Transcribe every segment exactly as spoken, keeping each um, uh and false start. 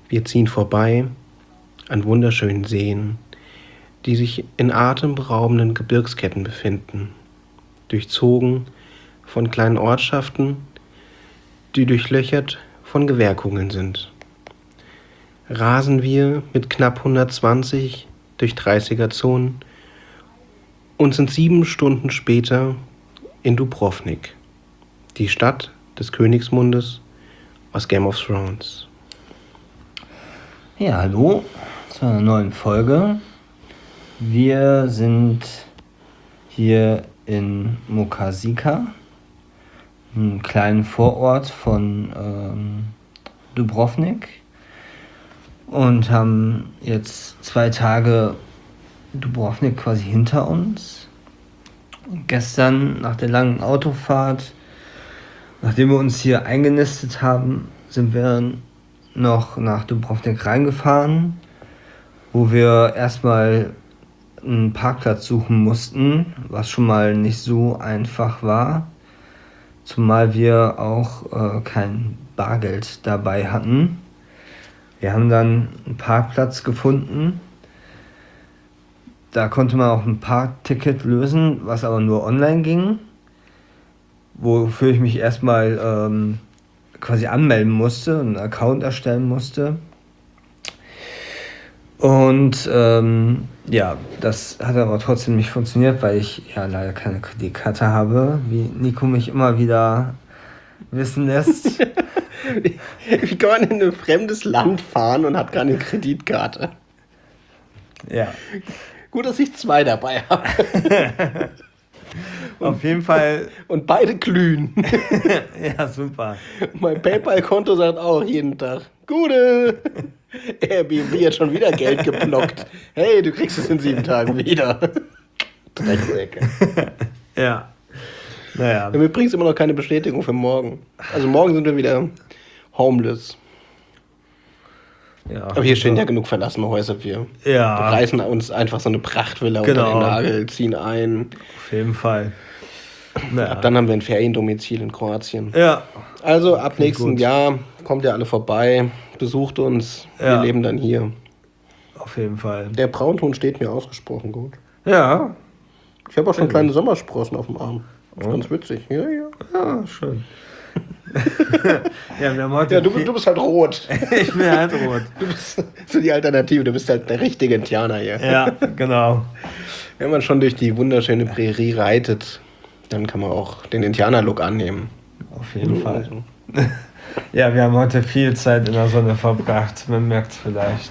Wir ziehen vorbei an wunderschönen Seen, die sich in atemberaubenden Gebirgsketten befinden, durchzogen von kleinen Ortschaften, die durchlöchert von Gewerkungen sind. Rasen wir mit knapp hundertzwanzig durch dreißiger-Zonen und sind sieben Stunden später in Dubrovnik, die Stadt des Königsmundes aus Game of Thrones. Ja, hallo zu einer neuen Folge. Wir sind hier in Mokasika, einem kleinen Vorort von ähm, Dubrovnik, und haben jetzt zwei Tage Dubrovnik quasi hinter uns. Und gestern nach der langen Autofahrt, nachdem wir uns hier eingenistet haben, sind wir noch nach Dubrovnik reingefahren, wo wir erstmal einen Parkplatz suchen mussten, was schon mal nicht so einfach war, zumal wir auch äh, kein Bargeld dabei hatten. Wir haben dann einen Parkplatz gefunden. Da konnte man auch ein Parkticket lösen, was aber nur online ging, wofür ich mich erstmal ähm, quasi anmelden musste, einen Account erstellen musste. Und ähm, ja, das hat aber trotzdem nicht funktioniert, weil ich ja leider keine Kreditkarte habe, wie Nico mich immer wieder wissen lässt. Wie kann man in ein fremdes Land fahren und hat keine Kreditkarte? Ja. Gut, dass ich zwei dabei habe. Auf jeden Fall. Und beide glühen. Ja, super. Mein PayPal-Konto sagt auch jeden Tag: Gute! Airbnb hat schon wieder Geld geblockt. Hey, du kriegst es in sieben Tagen wieder. Drecksäcke. Ja. Naja. Mir bringst immer noch keine Bestätigung für morgen. Also morgen sind wir wieder homeless. Ja. Aber hier stehen ja genug verlassene Häuser. Wir Ja. reißen uns einfach so eine Prachtvilla Genau. unter den Nagel, ziehen ein. Auf jeden Fall. Naja. Ab dann haben wir ein Feriendomizil in Kroatien. Ja. Also ab Klingt nächsten gut. Jahr kommt ihr alle vorbei, besucht uns. Wir Ja. leben dann hier. Auf jeden Fall. Der Braunton steht mir ausgesprochen gut. Ja. Ich habe auch schon Sehr kleine Sommersprossen auf dem Arm. Das ist Oh. ganz witzig. Ja, ja. Ja, schön. Ja, wir haben heute Ja, du, viel- du bist halt rot. Ich bin halt rot. Du bist so die Alternative. Du bist halt der richtige Indianer hier. Ja, genau. Wenn man schon durch die wunderschöne Prärie reitet, dann kann man auch den Indianer-Look annehmen. Auf jeden Fall. Ja, wir haben heute viel Zeit in der Sonne verbracht. Man merkt es vielleicht.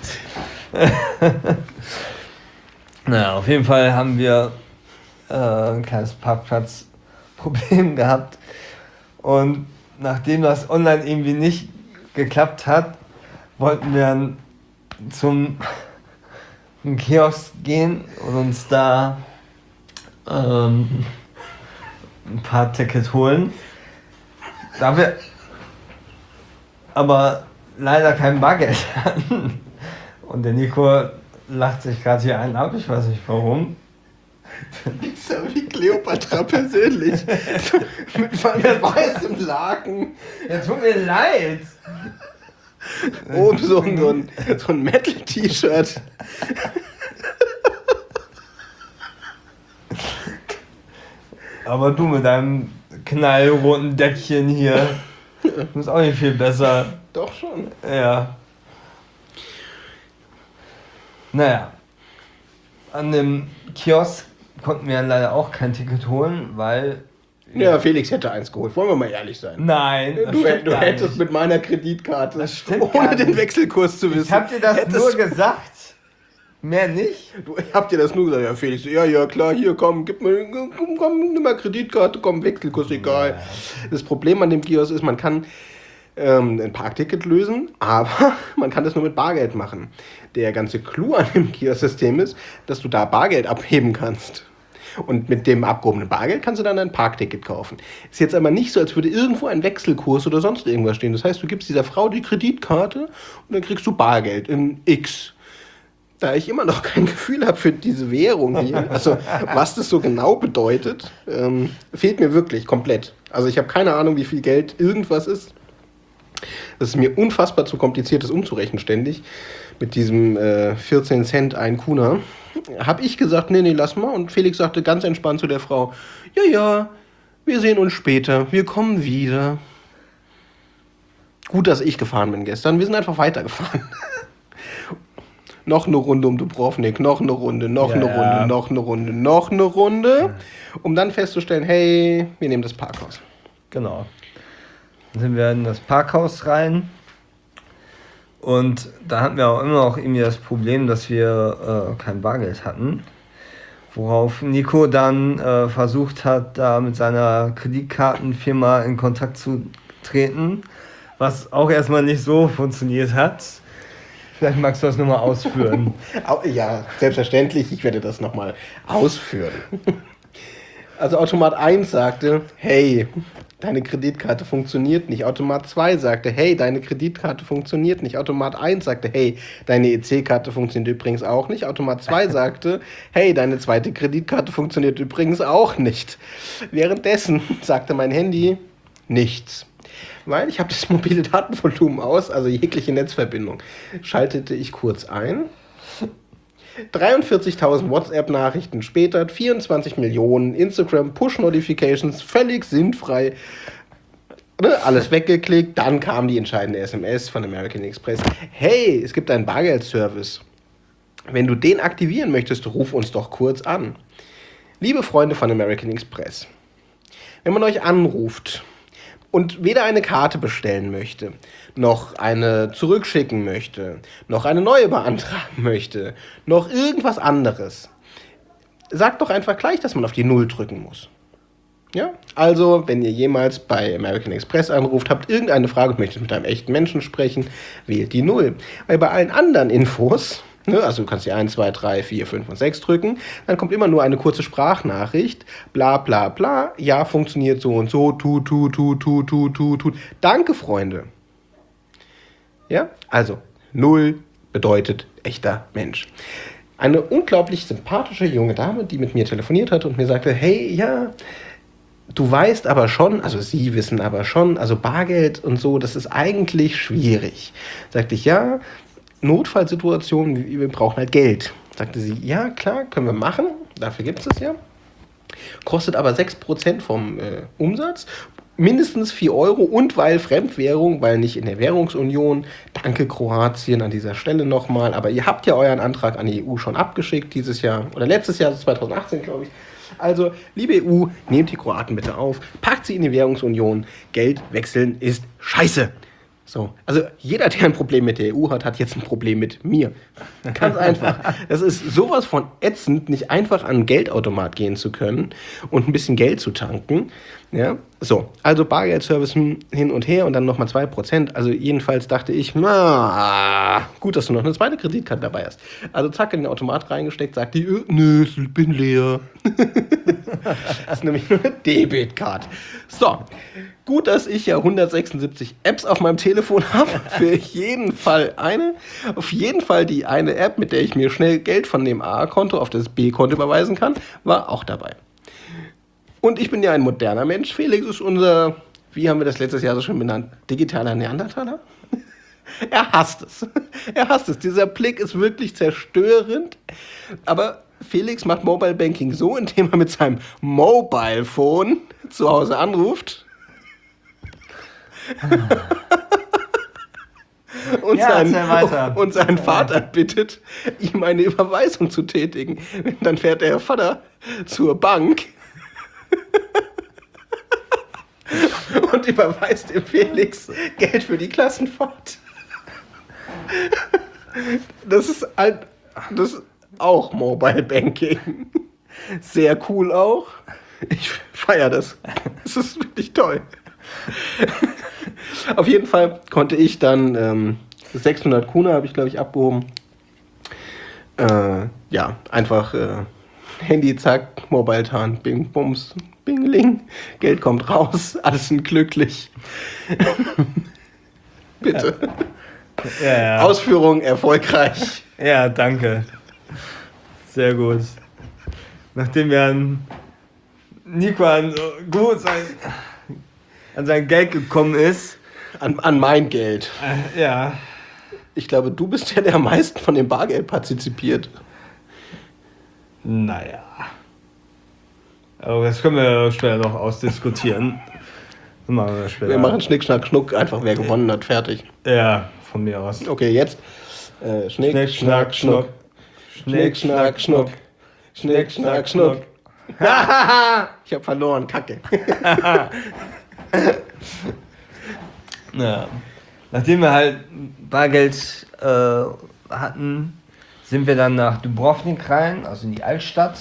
Naja, auf jeden Fall haben wir äh, ein kleines Parkplatzproblem gehabt. Und nachdem das online irgendwie nicht geklappt hat, wollten wir dann zum Kiosk gehen und uns da ähm, ein paar Tickets holen. Da wir aber leider kein Bargeld hatten. Und der Nico lacht sich gerade hier einen ab, ich weiß nicht warum. Das ist ja wie Kleopatra persönlich. So, mit meinem weißem Laken. Ja, tut mir leid. Oben so ein, so ein, so ein Metal-T-Shirt. Aber du mit deinem knallroten Deckchen hier, du bist auch nicht viel besser. Doch schon. Ja. Naja. An dem Kiosk konnten wir leider auch kein Ticket holen, weil... Ja, Felix hätte eins geholt. Wollen wir mal ehrlich sein. Nein, das Du, stimmt du gar hättest nicht. mit meiner Kreditkarte, Das stimmt gar ohne den nicht. Wechselkurs zu wissen. Ich hab dir das hättest nur gesagt. Mehr nicht? Du, ich hab dir das nur gesagt, ja Felix, ja, ja klar, hier, komm, gib mir, komm, komm, nimm mal Kreditkarte, komm, Wechselkurs, egal. Ja. Das Problem an dem Kiosk ist, man kann ähm, ein Parkticket lösen, aber man kann das nur mit Bargeld machen. Der ganze Clou an dem Kiosk-System ist, dass du da Bargeld abheben kannst. Und mit dem abgehobenen Bargeld kannst du dann ein Parkticket kaufen. Ist jetzt aber nicht so, als würde irgendwo ein Wechselkurs oder sonst irgendwas stehen. Das heißt, du gibst dieser Frau die Kreditkarte und dann kriegst du Bargeld in X. Da ich immer noch kein Gefühl habe für diese Währung hier, also was das so genau bedeutet, ähm, fehlt mir wirklich komplett. Also ich habe keine Ahnung, wie viel Geld irgendwas ist. Das ist mir unfassbar zu kompliziert, das umzurechnen ständig. Mit diesem äh, vierzehn Cent ein Kuna. Habe ich gesagt, nee, nee, lass mal. Und Felix sagte ganz entspannt zu der Frau, ja, ja, wir sehen uns später, wir kommen wieder. Gut, dass ich gefahren bin gestern. Wir sind einfach weitergefahren. Noch eine Runde um Dubrovnik, noch eine Runde, noch Ja, eine ja. Runde, noch eine Runde, noch eine Runde. Um dann festzustellen, hey, wir nehmen das Parkhaus. Genau. Dann sind wir in das Parkhaus rein. Und da hatten wir auch immer noch irgendwie das Problem, dass wir äh, kein Bargeld hatten. Worauf Nico dann äh, versucht hat, da mit seiner Kreditkartenfirma in Kontakt zu treten. Was auch erstmal nicht so funktioniert hat. Vielleicht magst du das nochmal ausführen. Ja, selbstverständlich, ich werde das nochmal ausführen. Also Automat eins sagte, hey, deine Kreditkarte funktioniert nicht. Automat zwei sagte, hey, deine Kreditkarte funktioniert nicht. Automat eins sagte, hey, deine E C-Karte funktioniert übrigens auch nicht. Automat zwei sagte, hey, deine zweite Kreditkarte funktioniert übrigens auch nicht. Währenddessen sagte mein Handy nichts. Weil ich habe das mobile Datenvolumen aus, also jegliche Netzverbindung, schaltete ich kurz ein. dreiundvierzigtausend WhatsApp-Nachrichten später, vierundzwanzig Millionen Instagram-Push-Notifications, völlig sinnfrei. Ne, alles weggeklickt, dann kam die entscheidende S M S von American Express. Hey, es gibt einen Bargeldservice. Wenn du den aktivieren möchtest, ruf uns doch kurz an. Liebe Freunde von American Express, wenn man euch anruft und weder eine Karte bestellen möchte, noch eine zurückschicken möchte, noch eine neue beantragen möchte, noch irgendwas anderes, sagt doch einfach gleich, dass man auf die Null drücken muss. Ja? Also, wenn ihr jemals bei American Express anruft, habt irgendeine Frage und möchtet mit einem echten Menschen sprechen, wählt die Null. Weil bei allen anderen Infos, ne, also du kannst die eins, zwei, drei, vier, fünf und sechs drücken, dann kommt immer nur eine kurze Sprachnachricht, bla bla bla, ja, funktioniert so und so, tut, tut, tut, tut, tut, tut, tut. Danke, Freunde. Ja, also, Null bedeutet echter Mensch. Eine unglaublich sympathische junge Dame, die mit mir telefoniert hat und mir sagte, hey, ja, du weißt aber schon, also sie wissen aber schon, also Bargeld und so, das ist eigentlich schwierig. Sagte ich, ja, Notfallsituationen, wir brauchen halt Geld. Sagte sie, ja, klar, können wir machen, dafür gibt es es ja. Kostet aber sechs Prozent vom äh, Umsatz, mindestens vier Euro und weil Fremdwährung, weil nicht in der Währungsunion. Danke Kroatien an dieser Stelle nochmal, aber ihr habt ja euren Antrag an die E U schon abgeschickt dieses Jahr, oder letztes Jahr, zwanzig achtzehn glaube ich. Also, liebe E U, nehmt die Kroaten bitte auf, packt sie in die Währungsunion, Geld wechseln ist scheiße. So, also jeder, der ein Problem mit der E U hat, hat jetzt ein Problem mit mir. Ganz einfach. Das ist sowas von ätzend, nicht einfach an einen Geldautomat gehen zu können und ein bisschen Geld zu tanken. Ja, so, also Bargeldservice hin und her und dann nochmal zwei Prozent. Also jedenfalls dachte ich, na, gut, dass du noch eine zweite Kreditkarte dabei hast. Also zack, in den Automat reingesteckt, sagt die, äh, nö, ich bin leer. Das ist nämlich nur eine Debitkarte. So, gut, dass ich ja hundertsechsundsiebzig Apps auf meinem Telefon habe. Für jeden Fall eine. Auf jeden Fall die eine App, mit der ich mir schnell Geld von dem A-Konto auf das B-Konto überweisen kann, war auch dabei. Und ich bin ja ein moderner Mensch. Felix ist unser, wie haben wir das letztes Jahr so schön benannt, digitaler Neandertaler? Er hasst es. Er hasst es. Dieser Blick ist wirklich zerstörend. Aber Felix macht Mobile Banking so, indem er mit seinem Mobile Phone zu Hause anruft. Und, Ja, seinen, erzähl weiter. und seinen Vater bittet, ihm eine Überweisung zu tätigen. Dann fährt der Vater zur Bank und überweist dem Felix Geld für die Klassenfahrt. Das ist, ein, das ist auch Mobile Banking. Sehr cool auch. Ich feiere das. Das ist wirklich toll. Auf jeden Fall konnte ich dann ähm, sechshundert Kuna habe ich glaube ich abgehoben. Äh, ja, einfach äh, Handy, zack, Mobile Tarn, bing, bums, bingling, Geld kommt raus, alles sind glücklich. Bitte. Ja, ja. Ausführung erfolgreich. Ja, danke. Sehr gut. Nachdem wir an Nico an, so gut sein, an sein Geld gekommen ist, An, an mein Geld. Äh, ja. Ich glaube, du bist der, der am meisten von dem Bargeld partizipiert. Naja. Aber das können wir später noch ausdiskutieren. Das machen wir später. Wir machen Schnick, Schnack, Schnuck, einfach wer gewonnen hat, fertig. Ja, von mir aus. Okay, jetzt äh, Schnick, Schnick, Schnack, Schnuck. Schnick, Schnack, Schnuck. Schnick, Schnack, Schnuck. Ich hab verloren, Kacke. Ja. Nachdem wir halt Bargeld äh, hatten, sind wir dann nach Dubrovnik rein, also in die Altstadt.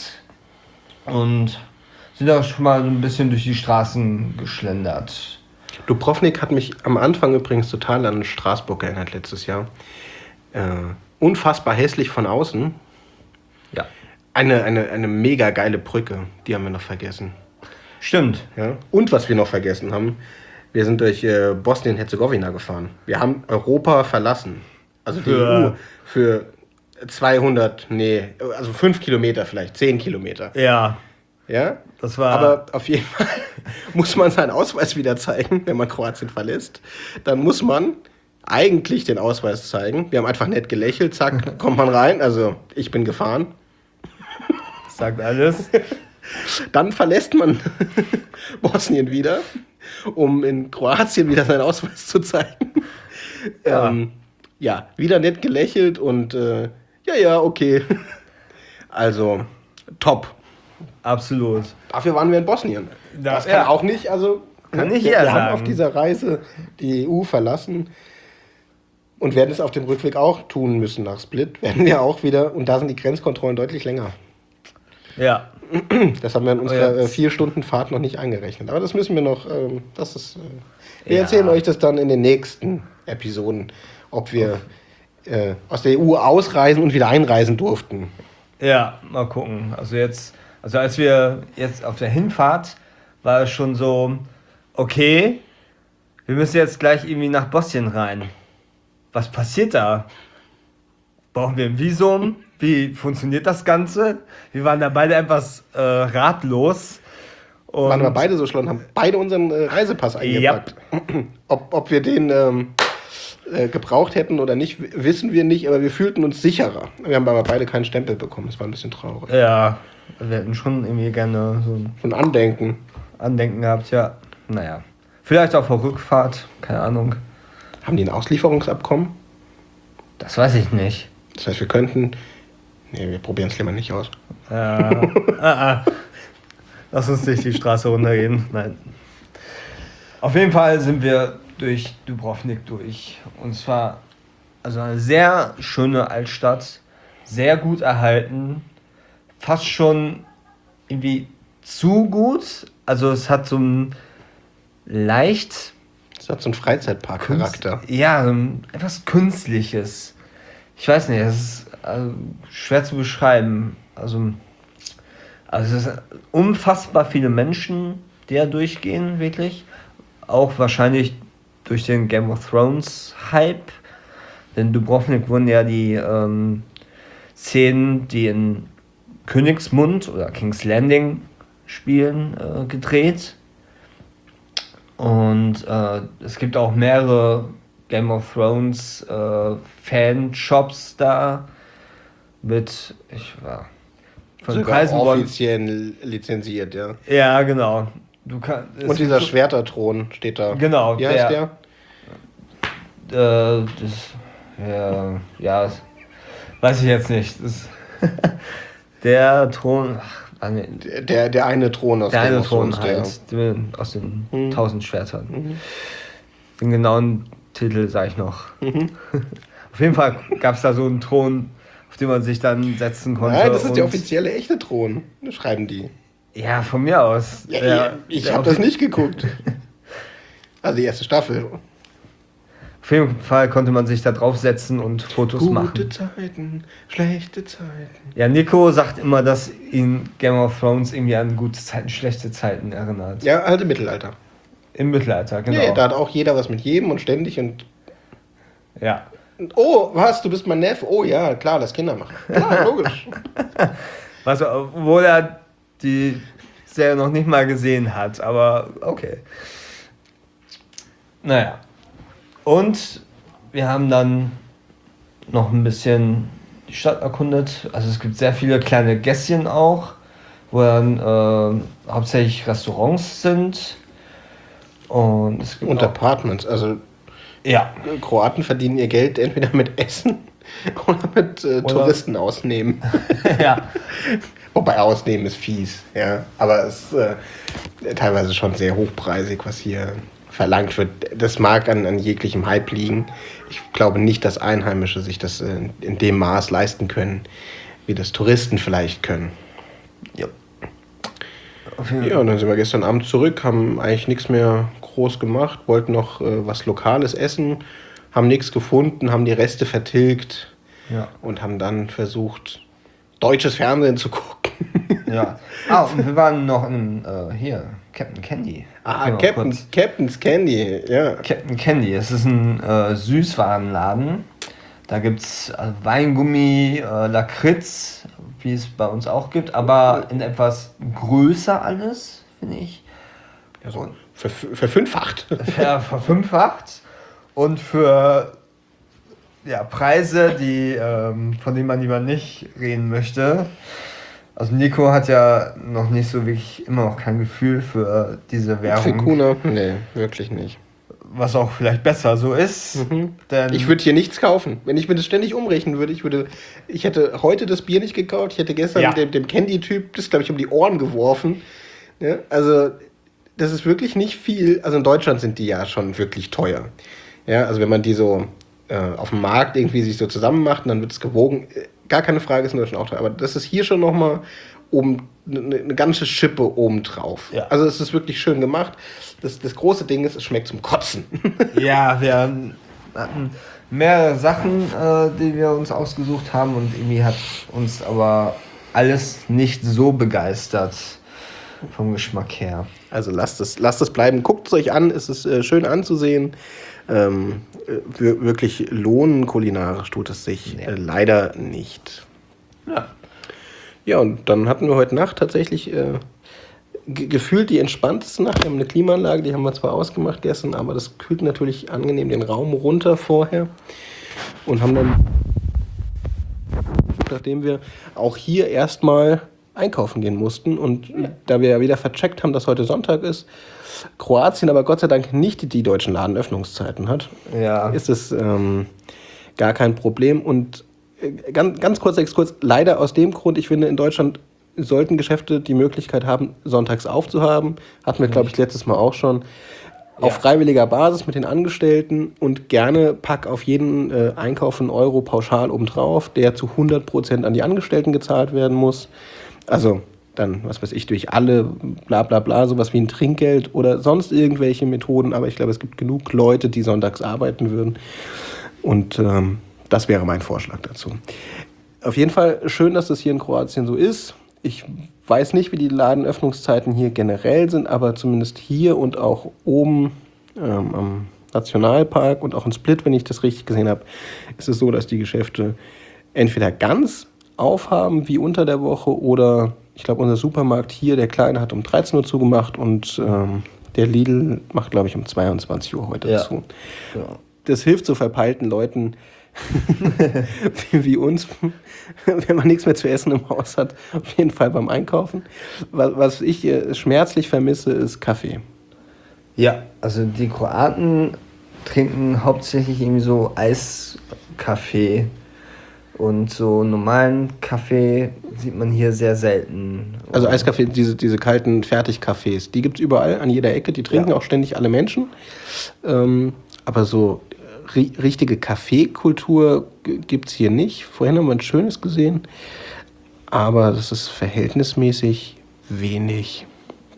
Und sind auch schon mal so ein bisschen durch die Straßen geschlendert. Dubrovnik hat mich am Anfang übrigens total an Straßburg erinnert letztes Jahr. Äh, unfassbar hässlich von außen. Ja. Eine, eine, eine mega geile Brücke, die haben wir noch vergessen. Stimmt. Ja? Und was wir noch vergessen haben, wir sind durch äh, Bosnien-Herzegowina gefahren. Wir haben Europa verlassen. Also die Für- E U für zweihundert, nee, also fünf Kilometer vielleicht, zehn Kilometer. Ja, Ja? das war... Aber auf jeden Fall muss man seinen Ausweis wieder zeigen, wenn man Kroatien verlässt. Dann muss man eigentlich den Ausweis zeigen. Wir haben einfach nett gelächelt, zack, kommt man rein. Also ich bin gefahren. sagt alles. Dann verlässt man Bosnien wieder, um in Kroatien wieder seinen Ausweis zu zeigen. Ja, Ähm, ja wieder nett gelächelt und äh, ja, ja, okay. Also top. absolut. Dafür waren wir in Bosnien. Da- Das kann ja. auch nicht, also Kann ne, nicht wir, jeder wir haben sagen. auf dieser Reise die E U verlassen und werden es auf dem Rückweg auch tun müssen nach Split. Werden wir auch wieder, und da sind die Grenzkontrollen deutlich länger. Ja, Das haben wir in unserer Oh ja. äh, vier Stunden Fahrt noch nicht eingerechnet. Aber das müssen wir noch, ähm, das ist, äh, wir Ja. erzählen euch das dann in den nächsten Episoden, ob wir äh, aus der E U ausreisen und wieder einreisen durften. ja, mal gucken. Also jetzt, also als wir jetzt auf der Hinfahrt war es schon so, okay, wir müssen jetzt gleich irgendwie nach Bosnien rein. Was passiert da? Brauchen wir ein Visum? Wie funktioniert das Ganze? Wir waren da beide etwas äh, ratlos. Und Waren wir beide so schlau und haben beide unseren äh, Reisepass eingepackt. Ob, ob wir den ähm, äh, gebraucht hätten oder nicht, w- wissen wir nicht, aber wir fühlten uns sicherer. Wir haben aber beide keinen Stempel bekommen, das war ein bisschen traurig. Ja, wir hätten schon irgendwie gerne so ein So ein Andenken. Andenken gehabt, ja. Naja. Vielleicht auf der Rückfahrt, keine Ahnung. Haben die ein Auslieferungsabkommen? Das weiß ich nicht. Das heißt, wir könnten... Nee, wir probieren es lieber nicht aus. Äh, ah, ah. Lass uns nicht die Straße runtergehen. Nein. Auf jeden Fall sind wir durch Dubrovnik durch. Und zwar also eine sehr schöne Altstadt, sehr gut erhalten, fast schon irgendwie zu gut. Also es hat so einen leicht Das hat so einen Freizeitpark-Charakter. Kunst- Ja, so ein etwas Künstliches. Ich weiß nicht, es ist also schwer zu beschreiben. Also, also es sind unfassbar viele Menschen, die da durchgehen, wirklich. Auch wahrscheinlich durch den Game of Thrones Hype. Denn Dubrovnik wurden ja die ähm, Szenen, die in Königsmund oder King's Landing spielen, äh, gedreht. Und äh, es gibt auch mehrere Game of Thrones äh, Fanshops da mit, ich war von Sogar Preisen worden. offiziell lizenziert, ja. Ja, genau. Du kann, es Und dieser gibt Schwerterthron steht da. Genau, Wie heißt der- der? so- äh, das, ja, ja, weiß ich jetzt nicht. Das, der Thron, ach, ah, nee, Der, der, der eine Thron aus der Game eine of Thron Thrones, der- halt, den, aus den Mhm. tausend Schwertern. Mhm. Den genauen Titel sage ich noch. Mhm. Auf jeden Fall gab es da so einen Thron, auf den man sich dann setzen konnte. Nein, das ist der und- offizielle echte Thron. Das schreiben die. Ja, von mir aus. Ja, Der- ich der habe das offi- nicht geguckt. Also die erste Staffel. Auf jeden Fall konnte man sich da draufsetzen und Fotos Gute machen. Zeiten, schlechte Zeiten. Ja, Nico sagt immer, dass ihn Game of Thrones irgendwie an gute Zeiten, schlechte Zeiten erinnert. Ja, halt im Mittelalter. Im Mittelalter, genau. Nee, da hat auch jeder was mit jedem und ständig und... Ja. Oh, was, du bist mein Neffe? Oh ja, klar, das Kinder machen. Klar, logisch. Was, obwohl er die Serie noch nicht mal gesehen hat, aber okay. Naja. Und wir haben dann noch ein bisschen die Stadt erkundet. Also es gibt sehr viele kleine Gässchen auch, wo dann äh, hauptsächlich Restaurants sind. Und, es gibt Und auch, Apartments. Also ja. Kroaten verdienen ihr Geld entweder mit Essen oder mit äh, Oder- Touristen ausnehmen. ja. Wobei ausnehmen ist fies, ja. Aber es ist äh, teilweise schon sehr hochpreisig, was hier verlangt wird. Das mag an, an jeglichem Hype liegen. Ich glaube nicht, dass Einheimische sich das äh, in dem Maß leisten können, wie das Touristen vielleicht können. Ja. Ja, und dann sind wir gestern Abend zurück, haben eigentlich nichts mehr groß gemacht, wollten noch äh, was Lokales essen, haben nichts gefunden, haben die Reste vertilgt Ja. und haben dann versucht, deutsches Fernsehen zu gucken. Ja. Ah, und wir waren noch in, äh, hier, Captain Candy. Ah, Genau, Captain, kurz. Captain's Candy, ja. Captain Candy, es ist ein äh, Süßwarenladen. Da gibt es äh, Weingummi, äh, Lakritz, wie es bei uns auch gibt, aber in etwas größer alles, finde ich. ja so ver verfünffacht. Ja, verfünffacht. Und für ja, Preise, die, ähm, von denen man lieber nicht reden möchte. Also Nico hat ja noch nicht so wirklich, immer noch kein Gefühl für diese Währung. Für Kuna? Nee, wirklich nicht. Was auch vielleicht besser so ist. Mhm. Denn Ich würde hier nichts kaufen. Wenn ich mir das ständig umrechnen würde, ich würde, ich hätte heute das Bier nicht gekauft, ich hätte gestern Ja. dem, dem Candy-Typ das, glaube ich, um die Ohren geworfen. Ja, also, das ist wirklich nicht viel. Also in Deutschland sind die ja schon wirklich teuer. Ja, also wenn man die so äh, auf dem Markt irgendwie sich so zusammen macht und dann wird es gewogen, äh, gar keine Frage, ist in Deutschland auch teuer. Aber das ist hier schon nochmal um eine, eine ganze Schippe obendrauf. Ja. Also es ist wirklich schön gemacht. Das, das große Ding ist, es schmeckt zum Kotzen. ja, wir hatten mehrere Sachen, äh, die wir uns ausgesucht haben und irgendwie hat uns aber alles nicht so begeistert vom Geschmack her. Also lasst es, lasst es bleiben. Guckt es euch an, es ist äh, schön anzusehen. Ähm, äh, wir- wirklich lohnen kulinarisch tut es sich Nee. äh, leider nicht. Ja. Ja, und dann hatten wir heute Nacht tatsächlich äh, ge- gefühlt die entspannteste Nacht. Wir haben eine Klimaanlage, die haben wir zwar ausgemacht gestern, aber das kühlt natürlich angenehm den Raum runter vorher. Und haben dann, nachdem wir auch hier erstmal einkaufen gehen mussten und da wir ja wieder vercheckt haben, dass heute Sonntag ist, Kroatien aber Gott sei Dank nicht die deutschen Ladenöffnungszeiten hat, Ja. ist es ähm, gar kein Problem. Und äh, ganz, ganz kurzer Exkurs, leider aus dem Grund, ich finde, in Deutschland sollten Geschäfte die Möglichkeit haben, sonntags aufzuhaben. Hatten wir, glaube ich, letztes Mal auch schon. Auf Ja. freiwilliger Basis mit den Angestellten und gerne pack auf jeden äh, Einkauf einen Euro pauschal obendrauf, der zu hundert Prozent an die Angestellten gezahlt werden muss. Also dann, was weiß ich, durch alle bla bla bla, sowas wie ein Trinkgeld oder sonst irgendwelche Methoden. Aber ich glaube, es gibt genug Leute, die sonntags arbeiten würden. Und ähm, das wäre mein Vorschlag dazu. Auf jeden Fall schön, dass das hier in Kroatien so ist. Ich weiß nicht, wie die Ladenöffnungszeiten hier generell sind, aber zumindest hier und auch oben ähm, am Nationalpark und auch in Split, wenn ich das richtig gesehen habe, ist es so, dass die Geschäfte entweder ganz aufhaben wie unter der Woche oder ich glaube, unser Supermarkt hier, der Kleine, hat um dreizehn Uhr zugemacht und ähm, der Lidl macht, glaube ich, um zweiundzwanzig Uhr heute Ja. zu. Ja. Das hilft so verpeilten Leuten wie, wie uns, wenn man nichts mehr zu essen im Haus hat, auf jeden Fall beim Einkaufen. Was, was ich äh, schmerzlich vermisse, ist Kaffee. Ja, also die Kroaten trinken hauptsächlich irgendwie so Eiskaffee und so normalen Kaffee sieht man hier sehr selten. Also Eiskaffee, diese, diese kalten Fertigkaffees, die gibt es überall, an jeder Ecke, die trinken Ja. auch ständig alle Menschen. Ähm, aber so ri richtige Kaffeekultur gibt es hier nicht. Vorhin haben wir ein schönes gesehen, aber das ist verhältnismäßig wenig.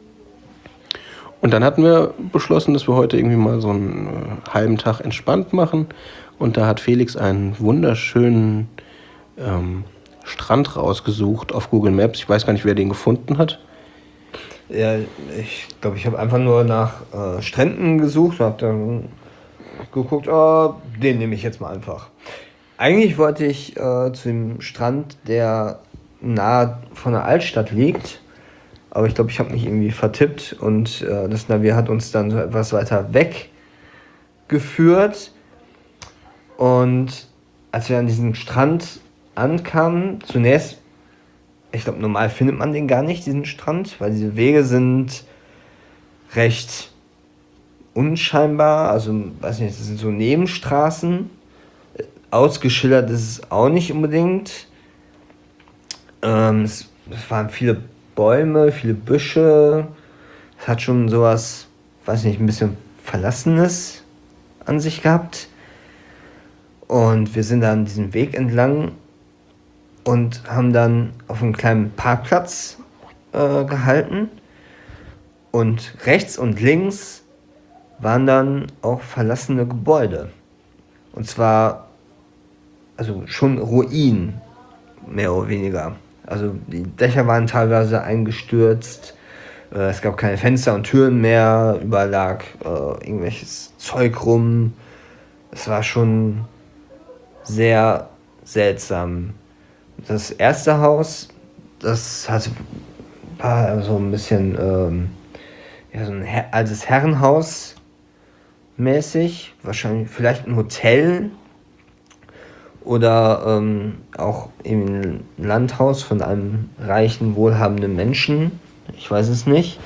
Und dann hatten wir beschlossen, dass wir heute irgendwie mal so einen äh, halben Tag entspannt machen. Und da hat Felix einen wunderschönen ähm, Strand rausgesucht auf Google Maps. Ich weiß gar nicht, wer den gefunden hat. Ja, ich glaube, ich habe einfach nur nach äh, Stränden gesucht und habe dann geguckt, oh, den nehme ich jetzt mal einfach. Eigentlich wollte ich äh, zu dem Strand, der nahe von der Altstadt liegt, aber ich glaube, ich habe mich irgendwie vertippt und äh, das Navi hat uns dann so etwas weiter weg geführt. Und als wir an diesem Strand ankamen, zunächst, ich glaube, normal findet man den gar nicht, diesen Strand, weil diese Wege sind recht unscheinbar, also, weiß nicht, das sind so Nebenstraßen. Ausgeschildert ist es auch nicht unbedingt. Ähm, es, es waren viele Bäume, viele Büsche. Es hat schon sowas, weiß nicht, ein bisschen Verlassenes an sich gehabt. Und wir sind dann diesen Weg entlang und haben dann auf einem kleinen Parkplatz äh, gehalten. Und rechts und links waren dann auch verlassene Gebäude. Und zwar, also schon Ruinen, mehr oder weniger. Also die Dächer waren teilweise eingestürzt. Äh, es gab keine Fenster und Türen mehr. Überall lag äh, irgendwelches Zeug rum. Es war schon sehr seltsam. Das erste Haus, das hatte, war so ein bisschen ähm, ja, so ein Her- altes Herrenhaus mäßig, wahrscheinlich vielleicht ein Hotel oder ähm, auch ein Landhaus von einem reichen, wohlhabenden Menschen. Ich weiß es nicht.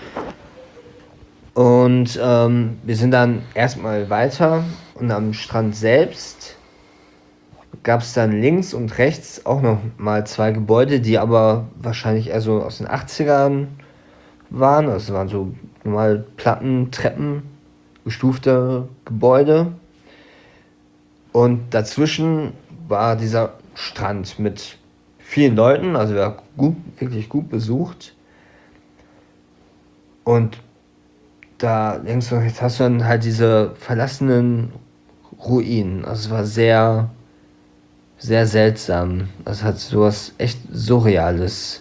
Und ähm, wir sind dann erstmal weiter und am Strand selbst gab es dann links und rechts auch noch mal zwei Gebäude, die aber wahrscheinlich eher so aus den achtzigern waren. Das waren so normal Platten, Treppen, gestufte Gebäude. Und dazwischen war dieser Strand mit vielen Leuten, also war gut, wirklich gut besucht. Und da links und rechts hast du dann halt diese verlassenen Ruinen. Also es war sehr, sehr seltsam. Es hat sowas echt Surreales.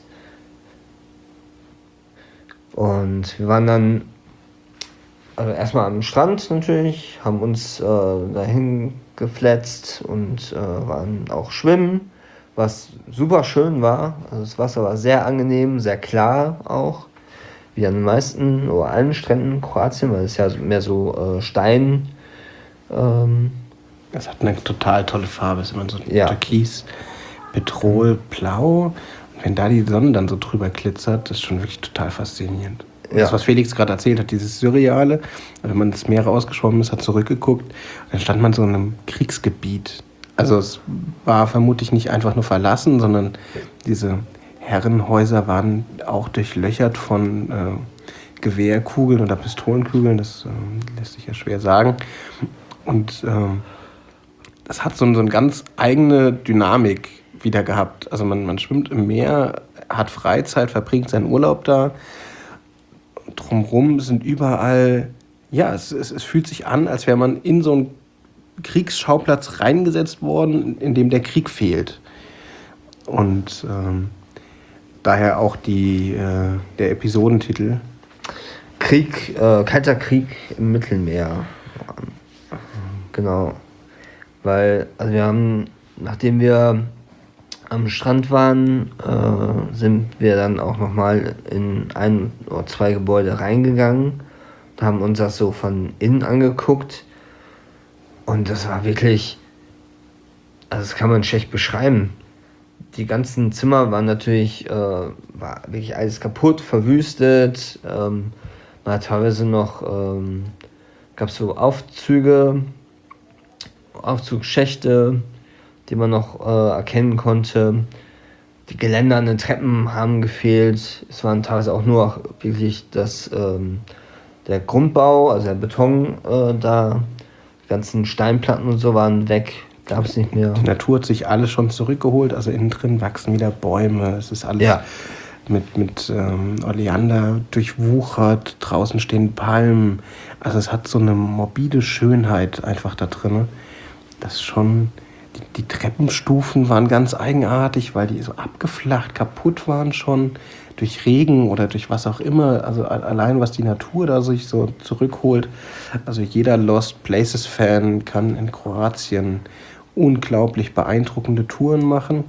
Und wir waren dann also erstmal am Strand natürlich, haben uns äh, dahin gefletzt und äh, waren auch schwimmen, was super schön war. Also das Wasser war sehr angenehm, sehr klar auch, wie an den meisten oder allen Stränden in Kroatien, weil es ja mehr so äh, Stein. Ähm, Das hat eine total tolle Farbe, es ist immer so Ja. Türkis, Petrol, Blau. Und wenn da die Sonne dann so drüber glitzert, das ist schon wirklich total faszinierend. Und Ja. Das, was Felix gerade erzählt hat, dieses Surreale, wenn man das Meer rausgeschwommen ist, hat zurückgeguckt, dann stand man so in einem Kriegsgebiet. Also es war vermutlich nicht einfach nur verlassen, sondern diese Herrenhäuser waren auch durchlöchert von äh, Gewehrkugeln oder Pistolenkugeln, das äh, lässt sich ja schwer sagen. Und ähm, das hat so, so eine ganz eigene Dynamik wieder gehabt. Also man, man schwimmt im Meer, hat Freizeit, verbringt seinen Urlaub da. Drumherum sind überall, ja, es, es, es fühlt sich an, als wäre man in so einen Kriegsschauplatz reingesetzt worden, in dem der Krieg fehlt. Und ähm, daher auch die, äh, der Episodentitel. Krieg, äh, Kalter Krieg im Mittelmeer. Genau. Weil, also wir haben, nachdem wir am Strand waren, äh, sind wir dann auch nochmal in ein oder zwei Gebäude reingegangen und haben uns das so von innen angeguckt. Und das war wirklich, also das kann man schlecht beschreiben. Die ganzen Zimmer waren natürlich, äh, war wirklich alles kaputt, verwüstet. Ähm, man hat teilweise noch, ähm, gab es so Aufzüge, Aufzugschächte, die man noch äh, erkennen konnte. Die Geländer an den Treppen haben gefehlt. Es waren teilweise auch nur wirklich das, ähm, der Grundbau, also der Beton äh, da. Die ganzen Steinplatten und so waren weg. Gab es nicht mehr. Die Natur hat sich alles schon zurückgeholt, also innen drin wachsen wieder Bäume. Es ist alles Ja. mit, mit ähm, Oleander durchwuchert. Draußen stehen Palmen. Also es hat so eine morbide Schönheit einfach da drin. Das ist schon... Die, die Treppenstufen waren ganz eigenartig, weil die so abgeflacht, kaputt waren schon durch Regen oder durch was auch immer. Also a- allein, was die Natur da sich so zurückholt. Also jeder Lost Places-Fan kann in Kroatien unglaublich beeindruckende Touren machen.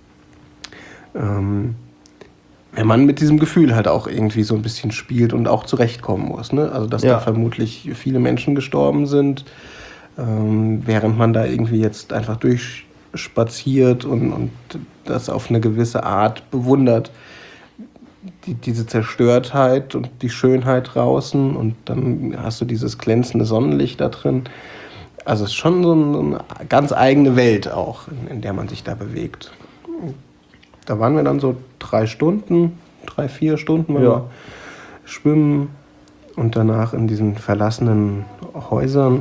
Ähm, wenn man mit diesem Gefühl halt auch irgendwie so ein bisschen spielt und auch zurechtkommen muss. Ne? Also dass Ja. da vermutlich viele Menschen gestorben sind. ähm, während man da irgendwie jetzt einfach durchspaziert und, und das auf eine gewisse Art bewundert. Die, diese Zerstörtheit und die Schönheit draußen und dann hast du dieses glänzende Sonnenlicht da drin. Also es ist schon so eine ganz eigene Welt auch, in, in der man sich da bewegt. Da waren wir dann so drei Stunden, drei, vier Stunden, wenn Ja. wir schwimmen und danach in diesen verlassenen Häusern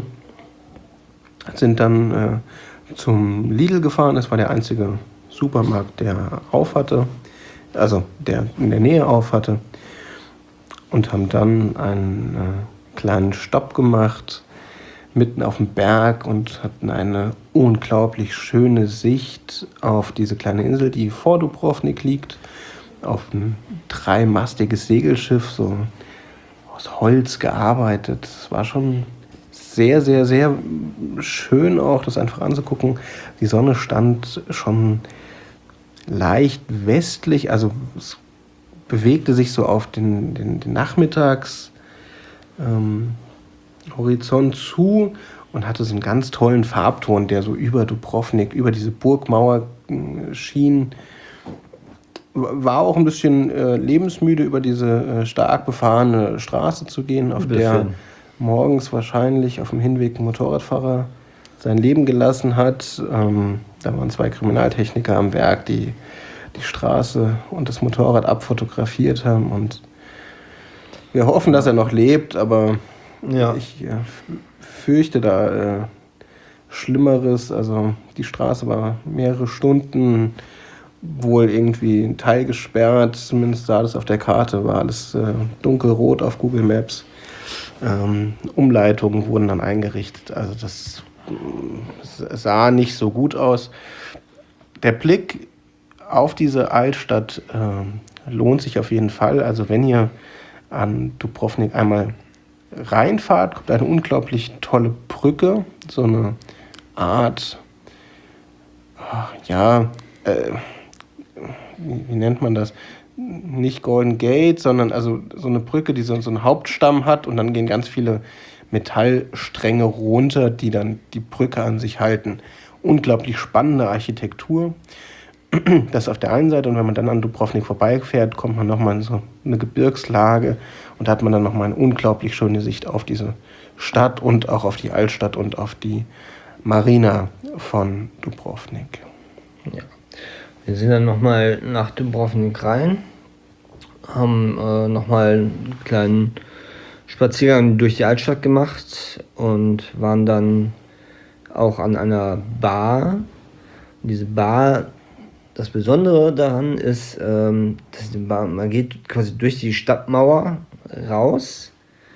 sind dann äh, zum Lidl gefahren. Das war der einzige Supermarkt, der auf hatte, also der in der Nähe auf hatte, und haben dann einen äh, kleinen Stopp gemacht mitten auf dem Berg und hatten eine unglaublich schöne Sicht auf diese kleine Insel, die vor Dubrovnik liegt, auf ein dreimastiges Segelschiff, so aus Holz gearbeitet. Es war schon sehr, sehr, sehr schön auch, das einfach anzugucken. Die Sonne stand schon leicht westlich, also es bewegte sich so auf den, den, den Nachmittags ähm, Horizont zu und hatte so einen ganz tollen Farbton, der so über Dubrovnik, über diese Burgmauer äh, schien. War auch ein bisschen äh, lebensmüde, über diese äh, stark befahrene Straße zu gehen, auf der morgens wahrscheinlich auf dem Hinweg ein Motorradfahrer sein Leben gelassen hat. Ähm, da waren zwei Kriminaltechniker am Werk, die die Straße und das Motorrad abfotografiert haben. Und wir hoffen, dass er noch lebt, aber Ja. ich äh, fürchte da äh, Schlimmeres. Also die Straße war mehrere Stunden wohl irgendwie ein Teil gesperrt, zumindest sah das auf der Karte, war alles äh, dunkelrot auf Google Maps. Ähm, Umleitungen wurden dann eingerichtet, also das äh, sah nicht so gut aus. Der Blick auf diese Altstadt äh, lohnt sich auf jeden Fall, also wenn ihr an Dubrovnik einmal reinfahrt, kommt eine unglaublich tolle Brücke, so eine Art, ach, ja, äh, wie nennt man das? Nicht Golden Gate, sondern also so eine Brücke, die so, so einen Hauptstamm hat und dann gehen ganz viele Metallstränge runter, die dann die Brücke an sich halten. Unglaublich spannende Architektur. Das auf der einen Seite, und wenn man dann an Dubrovnik vorbeifährt, kommt man nochmal in so eine Gebirgslage und da hat man dann nochmal eine unglaublich schöne Sicht auf diese Stadt und auch auf die Altstadt und auf die Marina von Dubrovnik. Ja. Wir sind dann nochmal nach Dubrovnik rein, haben äh, nochmal einen kleinen Spaziergang durch die Altstadt gemacht und waren dann auch an einer Bar. Und diese Bar, das Besondere daran ist, ähm, dass die Bar, man geht quasi durch die Stadtmauer raus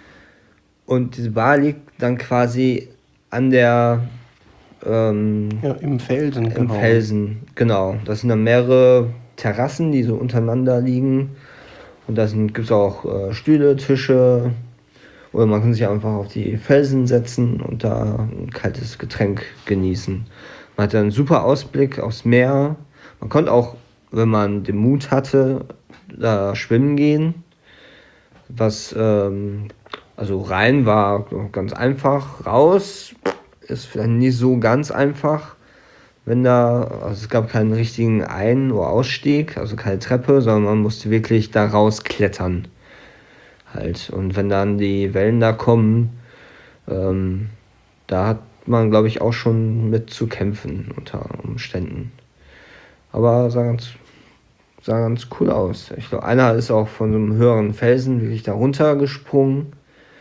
und diese Bar liegt dann quasi an der Ähm, ja, im Felsen. Im genau. Felsen, genau. Das sind dann mehrere Terrassen, die so untereinander liegen. Und da gibt es auch äh, Stühle, Tische. Oder man kann sich einfach auf die Felsen setzen und da ein kaltes Getränk genießen. Man hat dann einen super Ausblick aufs Meer. Man konnte auch, wenn man den Mut hatte, da schwimmen gehen. Was, ähm, also rein war ganz einfach, raus ist vielleicht nicht so ganz einfach, wenn da, also es gab keinen richtigen Ein- oder Ausstieg, also keine Treppe, sondern man musste wirklich da rausklettern halt. Und wenn dann die Wellen da kommen, ähm, da hat man, glaube ich, auch schon mit zu kämpfen unter Umständen. Aber sah ganz, sah ganz cool aus. Ich glaube, einer ist auch von so einem höheren Felsen wirklich da runtergesprungen.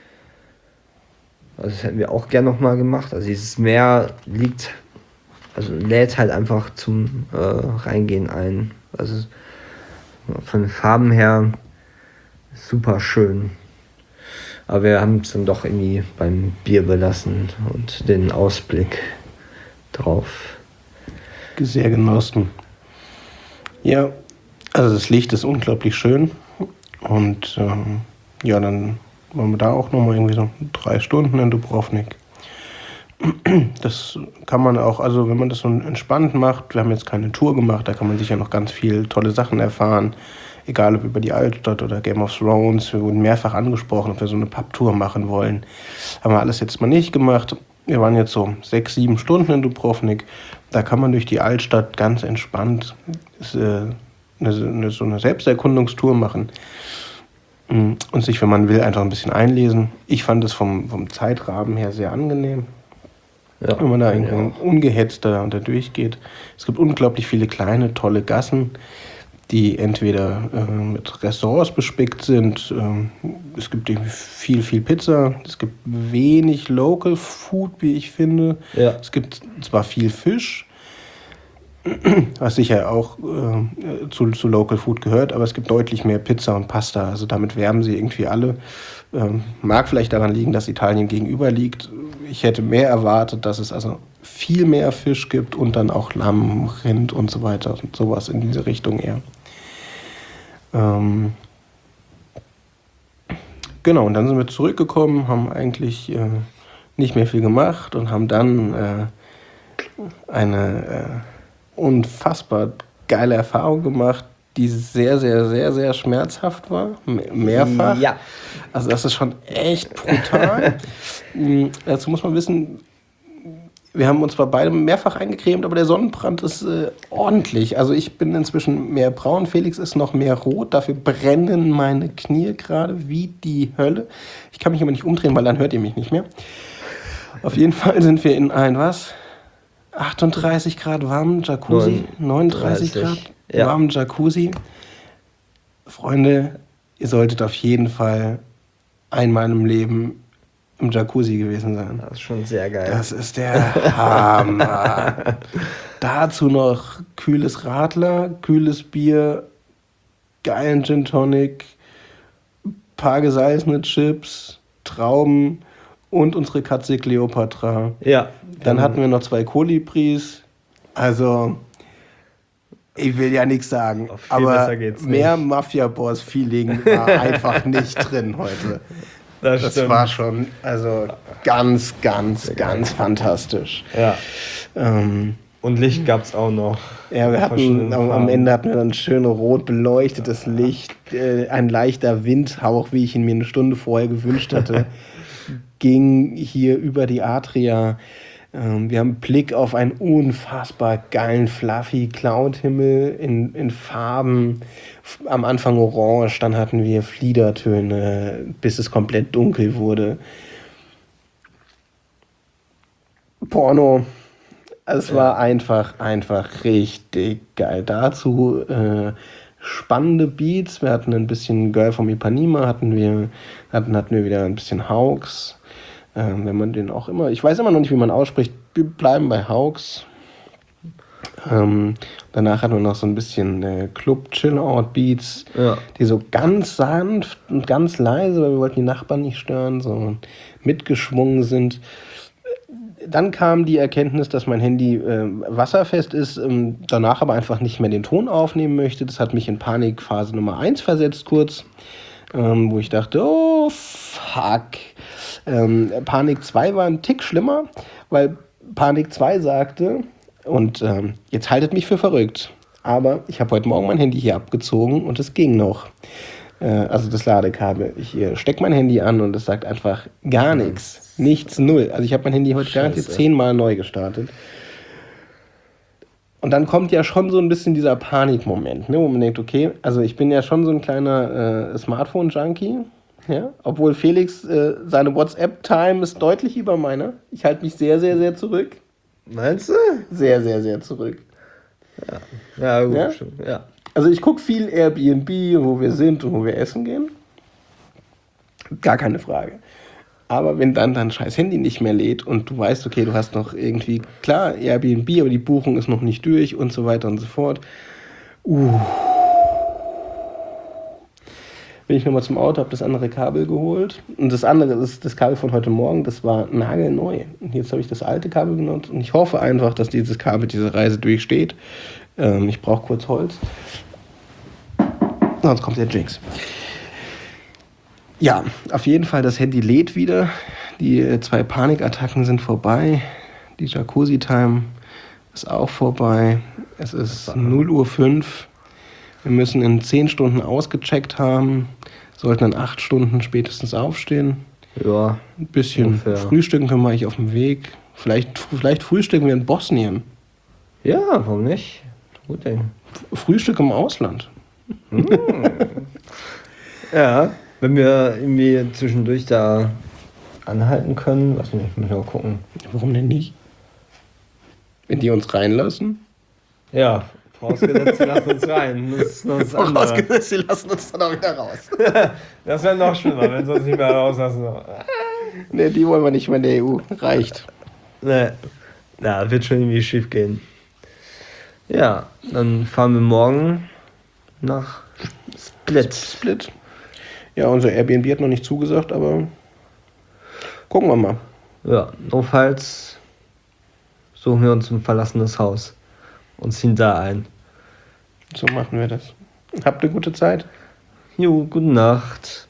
Also das hätten wir auch gern nochmal gemacht. Also dieses Meer liegt, also lädt halt einfach zum äh, Reingehen ein. Also von den Farben her super schön. Aber wir haben es dann doch irgendwie beim Bier belassen und den Ausblick drauf. Sehr genossen. Ja, also das Licht ist unglaublich schön. Und ähm, ja, dann waren wir da auch nochmal irgendwie so drei Stunden in Dubrovnik. Das kann man auch, also wenn man das so entspannt macht, wir haben jetzt keine Tour gemacht, da kann man sicher noch ganz viel tolle Sachen erfahren. Egal ob über die Altstadt oder Game of Thrones. Wir wurden mehrfach angesprochen, ob wir so eine Pub-Tour machen wollen. Haben wir alles jetzt mal nicht gemacht. wir waren jetzt so sechs, sieben Stunden in Dubrovnik. Da kann man durch die Altstadt ganz entspannt ist, äh, eine, eine, so eine Selbsterkundungstour machen und sich, wenn man will, einfach ein bisschen einlesen. Ich fand es vom, vom Zeitrahmen her sehr angenehm, ja, wenn man da irgendwie ja. ungehetzt da, da durchgeht. Es gibt unglaublich viele kleine, tolle Gassen, die entweder äh, mit Restaurants bespickt sind. Ähm, es gibt irgendwie viel, viel Pizza. Es gibt wenig Local Food, wie ich finde. Ja. Es gibt zwar viel Fisch, was sicher auch äh, zu, zu Local Food gehört, aber es gibt deutlich mehr Pizza und Pasta. Also damit werben sie irgendwie alle. Ähm, mag vielleicht daran liegen, dass Italien gegenüber liegt. Ich hätte mehr erwartet, dass es also viel mehr Fisch gibt und dann auch Lamm, Rind und so weiter und sowas in diese Richtung eher. Ähm, genau, und dann sind wir zurückgekommen, haben eigentlich äh, nicht mehr viel gemacht und haben dann äh, eine äh, unfassbar geile Erfahrung gemacht, die sehr, sehr, sehr, sehr schmerzhaft war, mehrfach. Ja. Also das ist schon echt brutal. Dazu muss man wissen, wir haben uns zwar beide mehrfach eingecremt, aber der Sonnenbrand ist äh, ordentlich. Also ich bin inzwischen mehr braun, Felix ist noch mehr rot. Dafür brennen meine Knie gerade wie die Hölle. Ich kann mich aber nicht umdrehen, weil dann hört ihr mich nicht mehr. Auf jeden Fall sind wir in ein, was? achtunddreißig Grad warmen Jacuzzi, neununddreißig Grad ja. warmen Jacuzzi. Freunde, ihr solltet auf jeden Fall einmal im Leben im Jacuzzi gewesen sein. Das ist schon sehr geil. Das ist der Hammer. Dazu noch kühles Radler, kühles Bier, geilen Gin Tonic, paar gesalzene Chips, Trauben und unsere Katze Cleopatra. Ja. Dann ähm, hatten wir noch zwei Kolibris. Also, ich will ja nichts sagen, aber mehr Mafia-Boss-Feeling war einfach nicht drin heute. Das, das war schon also ganz, ganz, ganz fantastisch. Ja. Ähm, und Licht gab es auch noch. Ja, wir hatten am, am Ende hatten wir dann schön rot beleuchtetes Licht, äh, ein leichter Windhauch, wie ich ihn mir eine Stunde vorher gewünscht hatte, ging hier über die Adria. Ähm, wir haben Blick auf einen unfassbar geilen Fluffy Cloud-Himmel in, in Farben. Am Anfang orange, dann hatten wir Fliedertöne, bis es komplett dunkel wurde. Porno. Es ja. war einfach, einfach richtig geil. Dazu äh, spannende Beats. Wir hatten ein bisschen Girl from Ipanema, hatten wir, hatten, hatten wir wieder ein bisschen Haux. Ähm, wenn man den auch immer, ich weiß immer noch nicht, wie man ausspricht, wir bleiben bei Haux. Ähm, danach hatten wir noch so ein bisschen äh, Club-Chill-Out-Beats, ja. die so ganz sanft und ganz leise, weil wir wollten die Nachbarn nicht stören, so mitgeschwungen sind. Dann kam die Erkenntnis, dass mein Handy äh, wasserfest ist, ähm, danach aber einfach nicht mehr den Ton aufnehmen möchte. Das hat mich in Panikphase Nummer eins versetzt kurz, ähm, wo ich dachte, oh fuck. Ähm, Panik zwei war ein Tick schlimmer, weil Panik zwei sagte, und ähm, jetzt haltet mich für verrückt, aber ich habe heute Morgen mein Handy hier abgezogen und es ging noch. Äh, also das Ladekabel. Ich äh, stecke mein Handy an und es sagt einfach gar nichts. Nichts, null. Also ich habe mein Handy heute garantiert zehnmal neu gestartet. Und dann kommt ja schon so ein bisschen dieser Panikmoment, ne, wo man denkt, okay, also ich bin ja schon so ein kleiner äh, Smartphone-Junkie. Ja? Obwohl Felix, äh, seine WhatsApp-Time ist deutlich über meiner. Ich halte mich sehr, sehr, sehr zurück. Meinst du? Sehr, sehr, sehr zurück. Ja, ja gut, ja? Stimmt. Ja. Also ich gucke viel Airbnb, wo wir sind und wo wir essen gehen. Gar keine Frage. Aber wenn dann dein scheiß Handy nicht mehr lädt und du weißt, okay, du hast noch irgendwie, klar, Airbnb, aber die Buchung ist noch nicht durch und so weiter und so fort. Uh. Bin ich nochmal zum Auto, habe das andere Kabel geholt. Und das andere ist das Kabel von heute Morgen, das war nagelneu. Und jetzt habe ich das alte Kabel benutzt und ich hoffe einfach, dass dieses Kabel diese Reise durchsteht. Ähm, ich brauche kurz Holz. Sonst kommt der Jinx. Ja, auf jeden Fall, das Handy lädt wieder. Die äh, zwei Panikattacken sind vorbei. Die Jacuzzi-Time ist auch vorbei. Es ist null Uhr fünf. Wir müssen in zehn Stunden ausgecheckt haben, sollten in acht Stunden spätestens aufstehen. Ja. Ein bisschen ungefähr. Frühstücken können wir eigentlich auf dem Weg. Vielleicht, vielleicht frühstücken wir in Bosnien. Ja, warum nicht? Gut, ey. Frühstück im Ausland. Ja, wenn wir irgendwie zwischendurch da anhalten können, lass mich mal gucken. Warum denn nicht? Wenn die uns reinlassen? Ja, vorausgesetzt, sie lassen uns rein. Das ist noch das andere. Vorausgesetzt, sie lassen uns dann auch wieder raus. Das wäre noch schlimmer, wenn sie uns nicht mehr rauslassen. Ne, die wollen wir nicht mehr in der E U. Reicht. Ne, na, wird schon irgendwie schief gehen. Ja, dann fahren wir morgen nach Split. Split. Ja, unser Airbnb hat noch nicht zugesagt, aber gucken wir mal. Ja, notfalls suchen wir uns ein verlassenes Haus und ziehen da ein. So machen wir das. Habt eine gute Zeit. Jo, gute Nacht.